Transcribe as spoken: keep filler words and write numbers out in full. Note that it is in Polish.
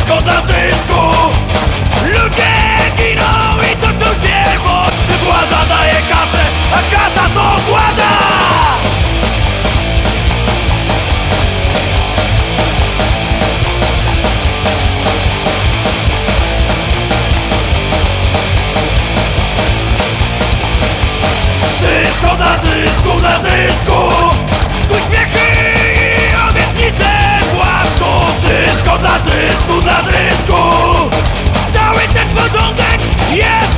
Wszystko dla zysku. Ludzie giną i toczą się w oczy. Władza daje kasę, a kasa to władza. Wszystko dla zysku, dla zysku. Uśmiechy i obietnice kłamców. Wszystko dla zysku, dla zysku. Cały ten porządek jest